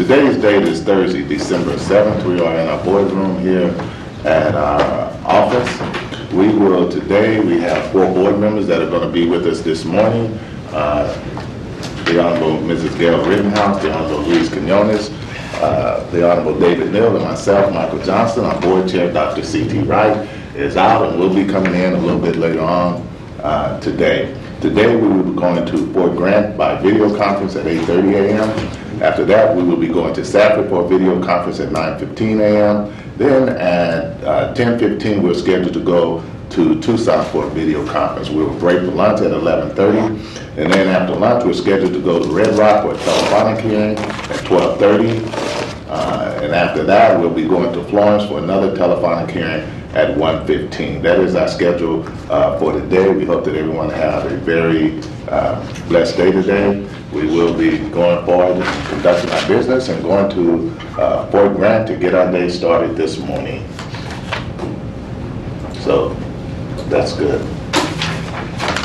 Today's date is Thursday, December 7th. We are in our boardroom here at our office. We have 4 board members that are going to be with us this morning. The Honorable Mrs. Gail Rittenhouse, the Honorable Luis Quinones, the Honorable David Neal, and myself, Michael Johnston. Our board chair, Dr. C.T. Wright, is out and will be coming in a little bit later on today. Today we will be going to Fort Grant by video conference at 8:30 a.m. After that, we will be going to Safford for a video conference at 9:15 a.m. Then at 10:15, we're scheduled to go to Tucson for a video conference. We will break for lunch at 11:30. And then after lunch, we're scheduled to go to Red Rock for a telephonic hearing at 12:30. And after that, we'll be going to Florence for another telephonic hearing at 1:15. That is our schedule for today. We hope that everyone have a very blessed day today. We will be going forward and conducting our business and going to Fort Grant to get our day started this morning. So that's good.